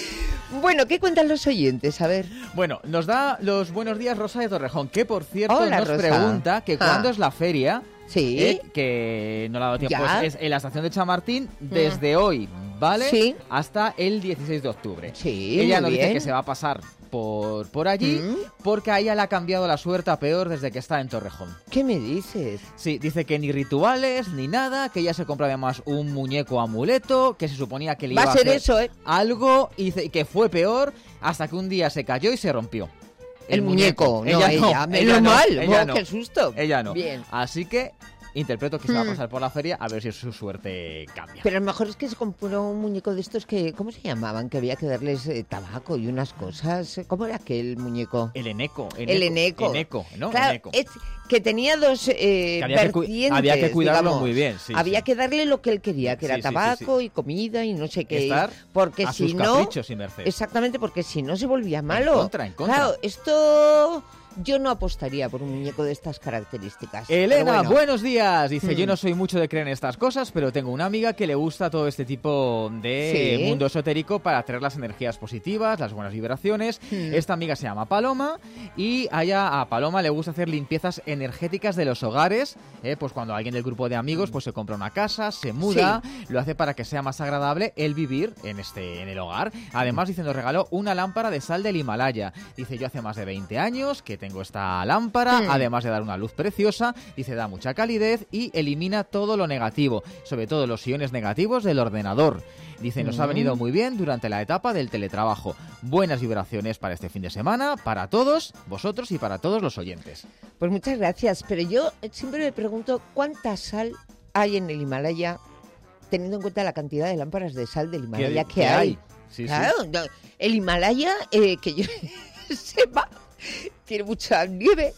Bueno, ¿qué cuentan los oyentes? A ver. Bueno, nos da los buenos días Rosa de Torrejón, que por cierto Hola, nos Rosa. pregunta que cuándo es la feria. Sí. Que no le ha dado tiempo. Ya. Es en la estación de Chamartín desde hoy, ¿vale? Sí. Hasta el 16 de octubre. Sí, Ella muy nos bien. dice que se va a pasar por allí porque a ella le ha cambiado la suerte a peor desde que está en Torrejón. ¿Qué me dices? Sí, dice que ni rituales ni nada, que ella se compró además un muñeco amuleto, que se suponía que le iba a ser hacer eso, algo y dice que fue peor hasta que un día se cayó y se rompió. El muñeco. No, Ella ella. Menos mal. ella Qué susto. Ella no. Bien. Así que interpreto que se va a pasar por la feria a ver si su suerte cambia. Pero a lo mejor es que se compró un muñeco de estos que... ¿Cómo se llamaban? Que había que darles tabaco y unas cosas. ¿Cómo era aquel muñeco? El Eneco. Eneco. ¿no? Claro, Eneco. es que tenía dos vertientes. Había que cuidarlo digamos. muy bien. Había que darle lo que él quería, que era Sí, tabaco y comida y no sé qué. Estar porque a si sus no... caprichos y merced. Exactamente, porque si no se volvía malo. En contra. Claro, esto... Yo no apostaría por un muñeco de estas características. Elena, Pero bueno. buenos días. Dice, yo no soy mucho de creer en estas cosas, pero tengo una amiga que le gusta todo este tipo de mundo esotérico para atraer las energías positivas, las buenas vibraciones. Esta amiga se llama Paloma y a Paloma le gusta hacer limpiezas energéticas de los hogares. Pues cuando alguien del grupo de amigos pues se compra una casa, se muda, lo hace para que sea más agradable el vivir en el hogar. Además, dice, nos regaló una lámpara de sal del Himalaya. Dice, yo hace más de 20 años que tengo esta lámpara, además de dar una luz preciosa, dice, da mucha calidez y elimina todo lo negativo, sobre todo los iones negativos del ordenador. Dice, nos ha venido muy bien durante la etapa del teletrabajo. Buenas vibraciones para este fin de semana, para todos vosotros y para todos los oyentes. Pues muchas gracias, pero yo siempre me pregunto cuánta sal hay en el Himalaya, teniendo en cuenta la cantidad de lámparas de sal del Himalaya que hay. Sí, claro, no, el Himalaya, que yo sepa, tiene mucha nieve.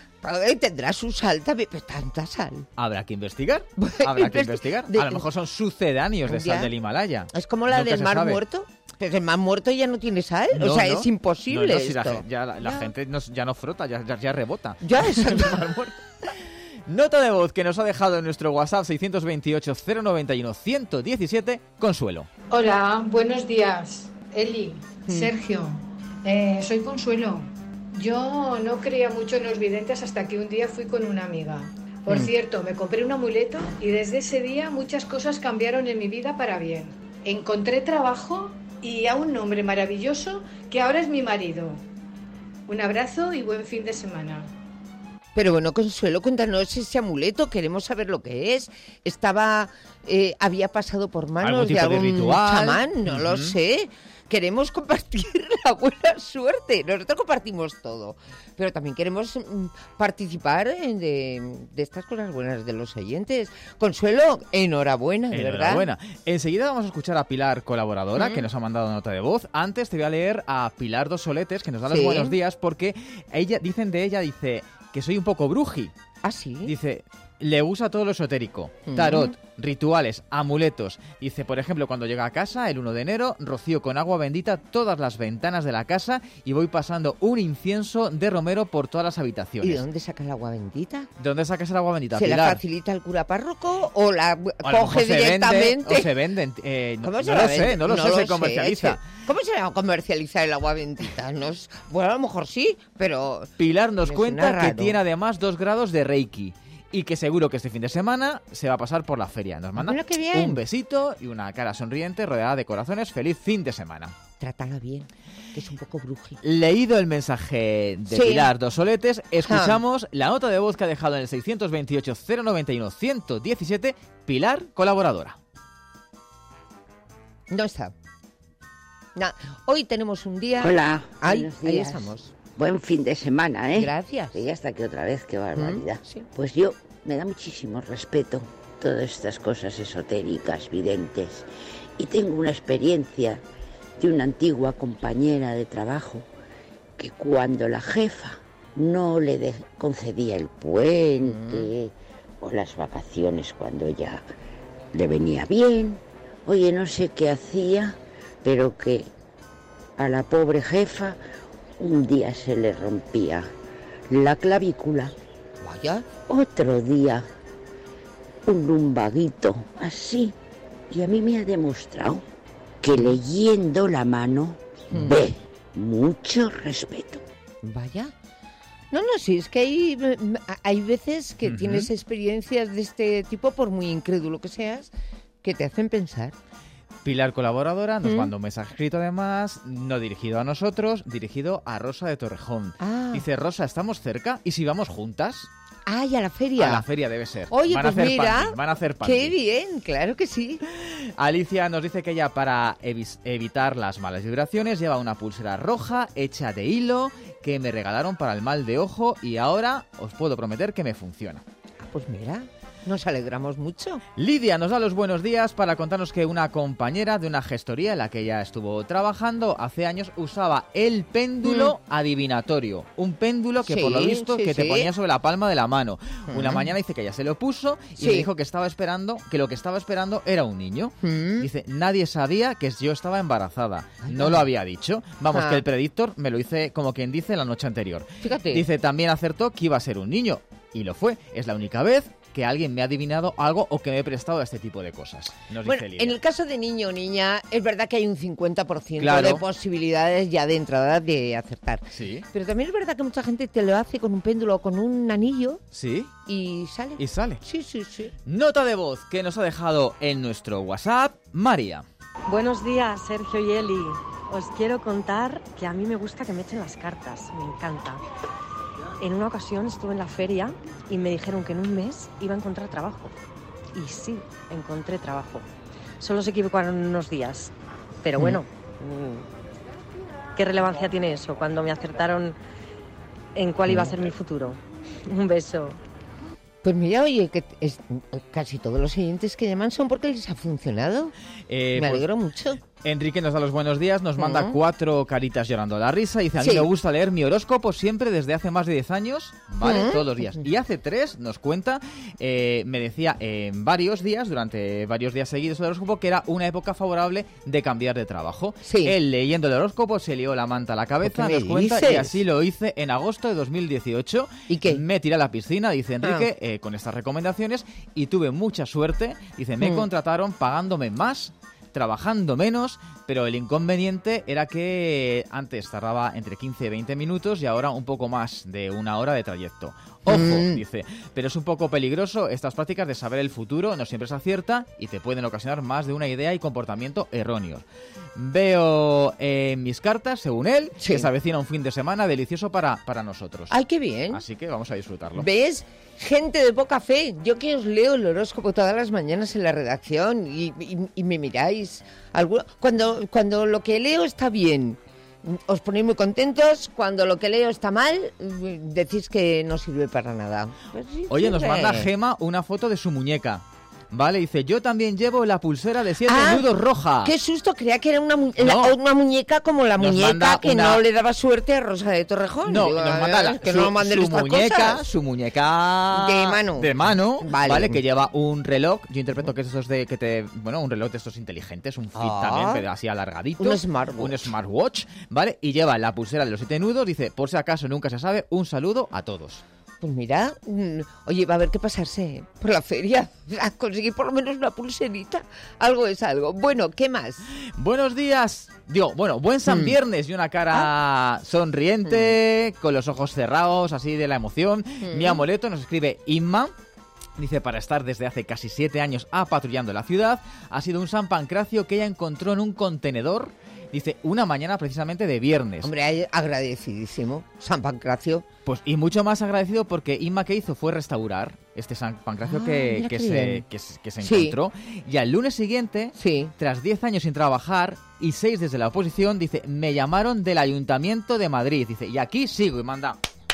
Tendrá su sal también, pero tanta sal. Habrá que investigar. Habrá que investigar. A lo mejor son sucedáneos de sal del Himalaya. Es como la del Mar Muerto. Pero el Mar Muerto ya no tiene sal. O sea, es imposible si esto. la gente ya no frota, ya rebota. Ya, exacto. Nota de voz que nos ha dejado en nuestro WhatsApp 628-091-117, Consuelo. Hola, buenos días, Eli, Sergio. Soy Consuelo. Yo no creía mucho en los videntes hasta que un día fui con una amiga. Por cierto, me compré un amuleto y desde ese día muchas cosas cambiaron en mi vida para bien. Encontré trabajo y a un hombre maravilloso que ahora es mi marido. Un abrazo y buen fin de semana. Pero bueno, Consuelo, cuéntanos ese amuleto, queremos saber lo que es. Había pasado por manos de algún chamán, no lo sé. Queremos compartir la buena suerte. Nosotros compartimos todo, pero también queremos participar de estas cosas buenas de los oyentes. Consuelo, enhorabuena, de verdad. Enhorabuena. Enseguida vamos a escuchar a Pilar, colaboradora, que nos ha mandado nota de voz. Antes te voy a leer a Pilar Dos Soletes, que nos da los buenos días, porque dicen de ella que soy un poco bruji. ¿Ah, sí? Dice, le gusta todo lo esotérico, tarot, rituales, amuletos. Dice, por ejemplo, cuando llega a casa, el 1 de enero, rocío con agua bendita todas las ventanas de la casa y voy pasando un incienso de romero por todas las habitaciones. ¿Y de dónde saca el agua bendita? ¿De dónde sacas el agua bendita, ¿Se Pilar? la facilita el cura párroco o la coge directamente? O se venden. No lo sé, se comercializa. ¿Cómo se va a comercializar el agua bendita? Bueno, a lo mejor sí, pero... Pilar nos cuenta que tiene además 2 grados de Reiki y que seguro que este fin de semana se va a pasar por la feria. Nos manda un besito y una cara sonriente rodeada de corazones. ¡Feliz fin de semana! Trátala bien, que es un poco bruji. Leído el mensaje de Pilar Dos Soletes, escuchamos la nota de voz que ha dejado en el 628-091-117, Pilar, colaboradora. No está. Hoy tenemos un día... Hola, ahí estamos. Buen fin de semana, ¿eh? Gracias. Y hasta aquí otra vez, qué barbaridad. Sí. Pues me da muchísimo respeto todas estas cosas esotéricas, videntes. Y tengo una experiencia de una antigua compañera de trabajo que cuando la jefa no le concedía el puente o las vacaciones cuando ya le venía bien, oye, no sé qué hacía, pero que a la pobre jefa un día se le rompía la clavícula. Vaya. Otro día un lumbaguito, así. Y a mí me ha demostrado que leyendo la mano ve mucho respeto. Vaya. No, sí, es que hay veces que tienes experiencias de este tipo, por muy incrédulo que seas, que te hacen pensar. Pilar, colaboradora, nos manda un mensaje escrito además, no dirigido a nosotros, dirigido a Rosa de Torrejón. Dice, Rosa, ¿estamos cerca? ¿Y si vamos juntas? ¡Ay, a la feria! A la feria debe ser. Oye, van a hacer panty. ¡Qué bien! Claro que sí. Alicia nos dice que ella, para evitar las malas vibraciones, lleva una pulsera roja hecha de hilo que me regalaron para el mal de ojo y ahora os puedo prometer que me funciona. Pues mira... Nos alegramos mucho. Lidia nos da los buenos días para contarnos que una compañera de una gestoría en la que ella estuvo trabajando hace años usaba el péndulo adivinatorio. Un péndulo que por lo visto te ponía sobre la palma de la mano. Una mañana dice que ella se lo puso y me dijo que lo que estaba esperando era un niño. Dice, nadie sabía que yo estaba embarazada. No lo había dicho. Vamos, que el predictor me lo hice como quien dice la noche anterior. Fíjate. Dice, también acertó que iba a ser un niño. Y lo fue. Es la única vez que alguien me ha adivinado algo o que me he prestado a este tipo de cosas. Bueno, en el caso de niño o niña, es verdad que hay un 50% de posibilidades ya de entrada de acertar. Sí. Pero también es verdad que mucha gente te lo hace con un péndulo o con un anillo. Sí. Y sale. Y sale. Sí. Nota de voz que nos ha dejado en nuestro WhatsApp, María. Buenos días, Sergio y Eli. Os quiero contar que a mí me gusta que me echen las cartas. Me encanta. En una ocasión estuve en la feria y me dijeron que en un mes iba a encontrar trabajo. Y sí, encontré trabajo. Solo se equivocaron unos días. Pero bueno, ¿qué relevancia tiene eso cuando me acertaron en cuál iba a ser mi futuro? Un beso. Pues mira, oye, que casi todos los oyentes que llaman son porque les ha funcionado. Me alegro mucho. Enrique nos da los buenos días, nos manda 4 caritas llorando la risa. Dice, a mí Sí. me gusta leer mi horóscopo siempre desde hace más de 10 años, ¿vale? Todos los días. Y hace 3 nos cuenta, me decía durante varios días seguidos el horóscopo, que era una época favorable de cambiar de trabajo. Sí. Él, leyendo el horóscopo, se lió la manta a la cabeza, ¿Qué me nos cuenta, dices? y así lo hice en agosto de 2018. ¿Y qué? Me tiré a la piscina, dice Enrique, con estas recomendaciones, y tuve mucha suerte. Dice, me contrataron pagándome más, trabajando menos, pero el inconveniente era que antes tardaba entre 15 y 20 minutos y ahora un poco más de 1 hora de trayecto. Ojo, dice, pero es un poco peligroso estas prácticas de saber el futuro, no siempre se acierta y te pueden ocasionar más de una idea y comportamiento erróneos. Veo en mis cartas, según él, que se avecina un fin de semana delicioso para nosotros. ¡Ay, qué bien! Así que vamos a disfrutarlo. ¿Ves? Gente de poca fe. Yo que os leo el horóscopo todas las mañanas en la redacción y me miráis. Cuando lo que leo está bien, os ponéis muy contentos. Cuando lo que leo está mal, decís que no sirve para nada. Pues sí, Oye, nos sirve. manda Gema una foto de su muñeca. Vale, dice, yo también llevo la pulsera de 7 nudos roja. ¡Qué susto! Creía que era una muñeca como la Nos muñeca manda que una- no le daba suerte a Rosa de Torrejón. No, Digo, nos manda que no manden estas cosas. su muñeca De mano. vale, que lleva un reloj. Yo interpreto que esos un reloj de estos inteligentes, un Fit también, pero así alargadito. Un smartwatch. Un smartwatch, ¿vale? Y lleva la pulsera de los 7 nudos. Dice, por si acaso nunca se sabe, un saludo a todos. Pues mira, oye, va a haber que pasarse por la feria a conseguir por lo menos una pulserita. Algo es algo. Bueno, ¿qué más? Buenos días. Buen San Viernes y una cara sonriente, con los ojos cerrados, así de la emoción. Mi amuleto, nos escribe Inma. Dice, para estar desde hace casi 7 años patrullando la ciudad, ha sido un San Pancracio que ella encontró en un contenedor. Dice, una mañana precisamente de viernes. Hombre, agradecidísimo, San Pancracio. Pues y mucho más agradecido porque Inma, que hizo fue restaurar este San Pancracio mira qué bien. que se Sí. encontró. Y al lunes siguiente, tras 10 años sin trabajar y 6 desde la oposición, dice, me llamaron del Ayuntamiento de Madrid. Dice, y aquí sigo, y manda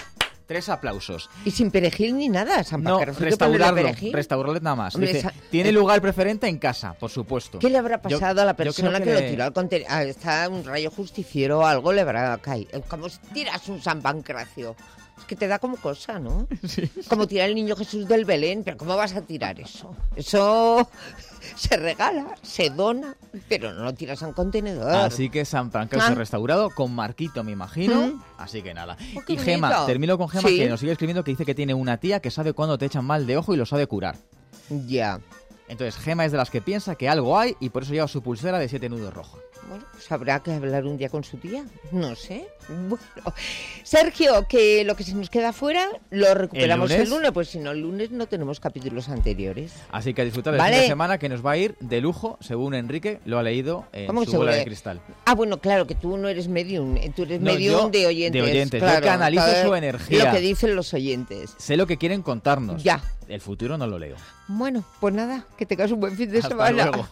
3 aplausos. Y sin perejil ni nada, San No, Pancracio. ¿Hay que ponerle perejil? restaurarlo nada más. Hombre, Dice, tiene lugar preferente en casa, por supuesto. ¿Qué le habrá pasado a la yo creo persona que lo tiró al contenedor? Está un rayo justiciero o algo le habrá caído. ¿Cómo tiras un San Pancracio? Es que te da como cosa, ¿no? Sí. Como tirar el niño Jesús del Belén. ¿Pero cómo vas a tirar eso? Eso se regala, se dona, pero no lo tiras a un contenedor. Así que San Pancracio restaurado, con marquito, me imagino. Así que nada. qué Y Gema, bonito. termino con Gema, Sí. que nos sigue escribiendo, que dice que tiene una tía que sabe cuándo te echan mal de ojo y lo sabe curar. Ya. Entonces, Gema es de las que piensa que algo hay y por eso lleva su pulsera de 7 nudos rojo. Bueno, pues habrá que hablar un día con su tía. No sé. Bueno, Sergio, que lo que se nos queda fuera lo recuperamos el lunes. Pues si no, el lunes no tenemos capítulos anteriores. Así que a disfrutar del fin de semana, que nos va a ir de lujo, según Enrique lo ha leído en ¿Cómo que su seguro? bola de cristal. Ah, bueno, claro, que tú no eres medium. Tú eres No, medium yo de oyentes. de oyentes. Yo Claro, canalizo claro, su energía. Lo que dicen los oyentes. Sé lo que quieren contarnos. Ya. El futuro no lo leo. Bueno, pues nada, que tengas un buen fin de Hasta semana. luego.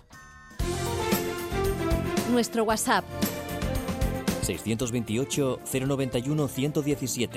Nuestro WhatsApp 628 091 117.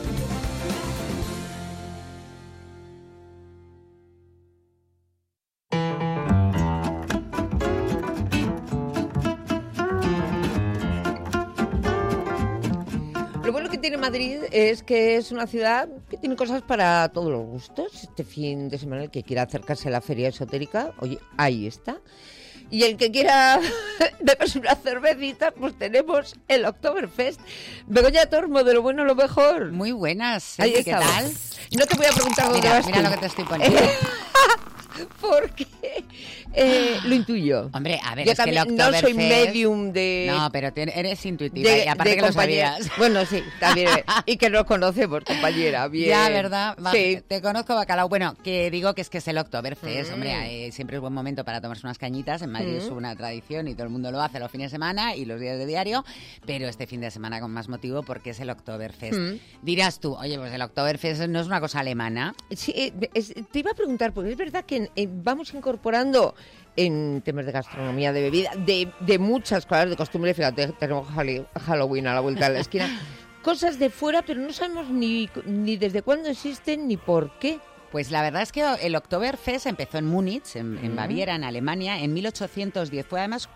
Lo bueno que tiene Madrid es que es una ciudad que tiene cosas para todos los gustos. Este fin de semana, el que quiera acercarse a la feria esotérica, oye, ahí está. Y el que quiera beberse una cervecita, pues tenemos el Oktoberfest. Begoña Tormo, de lo bueno a lo mejor. Muy buenas. Ahí ¿Qué estamos. tal? No te voy a preguntar dónde Mira, vas mira tú. lo que te estoy poniendo. Porque lo intuyo. Hombre, a ver, yo es que el también no soy Oktoberfest- medium de... No, pero eres intuitiva y aparte de que lo compañera. sabías. Bueno, sí, también. Y que nos conocemos, compañera. Bien. Ya, ¿verdad? Va, Sí. Te conozco, bacalao. Bueno, que digo que es el Oktoberfest. Mm. Hombre, siempre es buen momento para tomarse unas cañitas. En Madrid es una tradición y todo el mundo lo hace los fines de semana y los días de diario. Pero este fin de semana con más motivo porque es el Oktoberfest. Dirás tú, oye, pues el Oktoberfest no es una cosa alemana. Sí, te iba a preguntar, porque es verdad que vamos incorporando en temas de gastronomía, de bebida, de muchas cosas de costumbre. Fíjate, tenemos Halloween a la vuelta de la esquina. Cosas de fuera, pero no sabemos ni desde cuándo existen ni por qué. Pues la verdad es que el Oktoberfest empezó en Múnich, en Baviera, en Alemania, en 1810. Fue además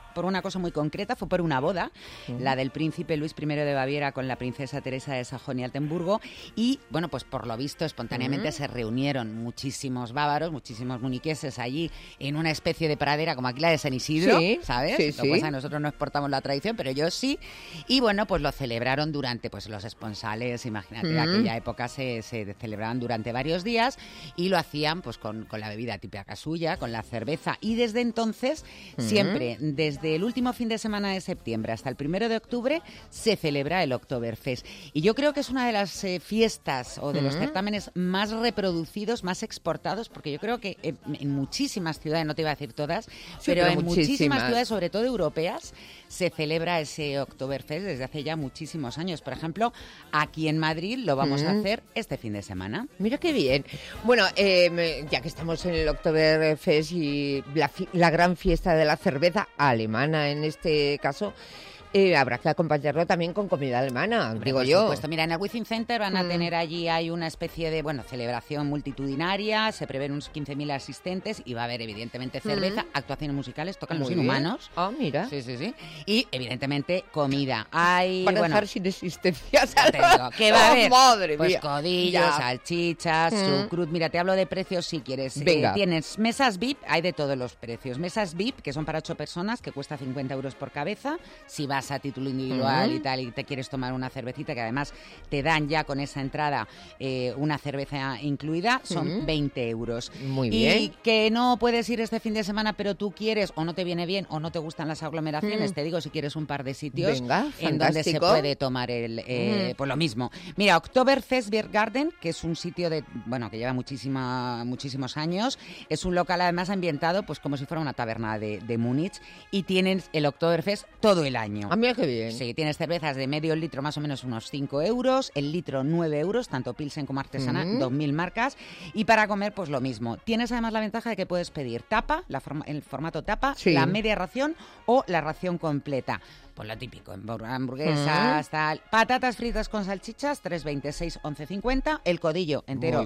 por una cosa muy concreta, fue por una boda, la del príncipe Luis I de Baviera con la princesa Teresa de Sajonia-Altenburgo, y bueno, pues por lo visto espontáneamente se reunieron muchísimos bávaros, muchísimos muniqueses allí en una especie de pradera como aquí la de San Isidro, ¿sabes? Sí, Lo que pasa es que nosotros no exportamos la tradición, pero yo sí, y bueno, pues lo celebraron durante pues los esponsales, imagínate, en aquella época se celebraban durante varios días y lo hacían pues con la bebida típica suya, con la cerveza, y desde entonces siempre, desde el último fin de semana de septiembre hasta el 1 de octubre, se celebra el Oktoberfest. Y yo creo que es una de las fiestas o de los certámenes más reproducidos, más exportados, porque yo creo que en muchísimas ciudades, no te iba a decir todas, pero en muchísimas ciudades, sobre todo europeas, se celebra ese Oktoberfest desde hace ya muchísimos años. Por ejemplo, aquí en Madrid lo vamos a hacer este fin de semana. Mira qué bien. Bueno, ya que estamos en el Oktoberfest y la gran fiesta de la cerveza alemana en este caso, habrá que acompañarlo también con comida alemana, digo yo. Por supuesto. Mira, en el Within Center van a tener allí, hay una especie de, celebración multitudinaria, se prevén unos 15.000 asistentes y va a haber evidentemente cerveza, actuaciones musicales, tocan los Inhumanos. Ah, mira. Sí. Y evidentemente comida. Van a dejar sin existencia. ¿Qué va a haber? Madre pues mía. codillos, salchichas, chucrut. Mira, te hablo de precios si quieres. Venga. Tienes mesas VIP, hay de todos los precios. Mesas VIP, que son para 8 personas, que cuesta 50 euros por cabeza. Si vas a título individual y tal y te quieres tomar una cervecita, que además te dan ya con esa entrada una cerveza incluida, son 20 euros. Muy bien. Y que no puedes ir este fin de semana, pero tú quieres, o no te viene bien, o no te gustan las aglomeraciones, te digo, si quieres un par de sitios en donde se puede tomar pues lo mismo. Mira, Oktoberfest Beer Garden, que es un sitio que lleva muchísimos años, es un local además ambientado pues como si fuera una taberna de Múnich, y tienen el Oktoberfest todo el año. Mira qué bien. Sí, tienes cervezas de medio litro, más o menos unos 5 euros, el litro 9 euros, tanto Pilsen como artesana, 2.000 marcas, y para comer pues lo mismo. Tienes además la ventaja de que puedes pedir tapa, el formato tapa, la media ración o la ración completa. Pues lo típico, hamburguesas, tal. Patatas fritas con salchichas, 3,26, 11,50. El codillo entero,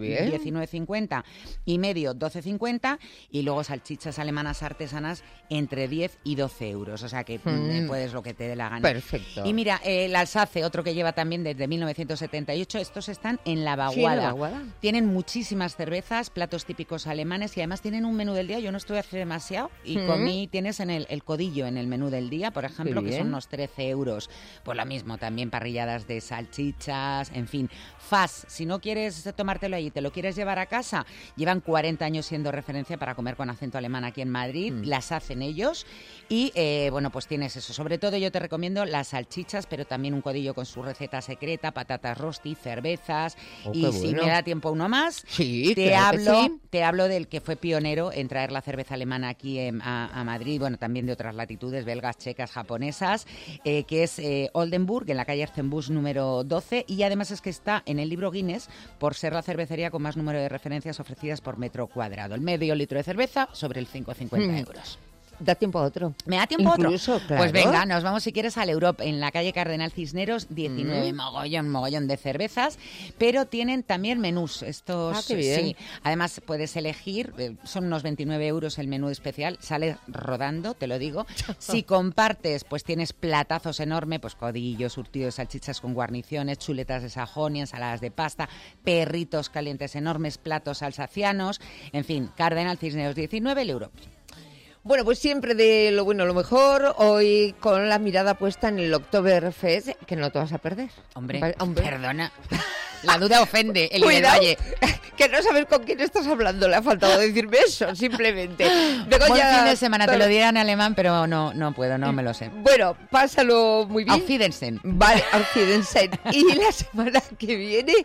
19,50. Y medio, 12,50. Y luego salchichas alemanas artesanas entre 10 y 12 euros. O sea que puedes lo que te dé la gana. Perfecto. Y mira, el Alsace, otro que lleva también desde 1978. Estos están en la vaguada. Vaguada. Tienen muchísimas cervezas, platos típicos alemanes, y además tienen un menú del día. Yo no estuve hace demasiado y comí, tienes en el codillo en el menú del día, por ejemplo, que son unos 13 euros. Pues lo mismo, también parrilladas de salchichas, en fin. Fas, si no quieres tomártelo allí, te lo quieres llevar a casa, llevan 40 años siendo referencia para comer con acento alemán aquí en Madrid, las hacen ellos y, pues tienes eso. Sobre todo yo te recomiendo las salchichas, pero también un codillo con su receta secreta, patatas rosti, cervezas, y si me da tiempo uno más, te hablo del que fue pionero en traer la cerveza alemana aquí a Madrid, también de otras latitudes, belgas, checas, japonesas, que es Oldenburg, en la calle Erzenbus número 12, y además es que está en el libro Guinness por ser la cervecería con más número de referencias ofrecidas por metro cuadrado. El medio litro de cerveza sobre el 5,50 euros. ¿Da tiempo a otro? ¿Me da tiempo a otro? Claro. Pues venga, nos vamos si quieres al Europe, en la calle Cardenal Cisneros, 19, mogollón de cervezas, pero tienen también menús. Estos, qué bien. Sí, además puedes elegir, son unos 29 euros el menú especial, sale rodando, te lo digo. Si compartes, pues tienes platazos enormes, pues codillos, surtido de salchichas con guarniciones, chuletas de Sajonia, ensaladas de pasta, perritos calientes enormes, platos alsacianos, en fin, Cardenal Cisneros 19, el Europe. Bueno, pues siempre de lo bueno lo mejor, hoy con la mirada puesta en el Oktoberfest, que no te vas a perder. Hombre. Perdona. La duda ofende, el Valle. Que no sabes con quién estás hablando, le ha faltado decirme eso, simplemente. Buen fin de semana, te lo diré en alemán, pero no puedo, no me lo sé. Bueno, pásalo muy bien. Auf Wiedersehen. Vale, Auf Wiedersehen. Y la semana que viene,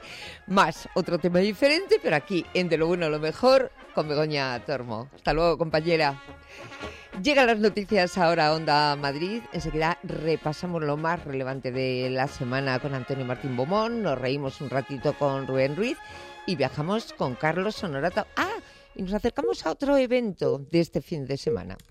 otro tema diferente, pero aquí, en De lo bueno lo mejor, con Begoña Tormo. Hasta luego, compañera. Llegan las noticias ahora a Onda Madrid. Enseguida repasamos lo más relevante de la semana con Antonio Martín Beaumont. Nos reímos un ratito con Rubén Ruiz y viajamos con Carlos Honorato. Y nos acercamos a otro evento de este fin de semana.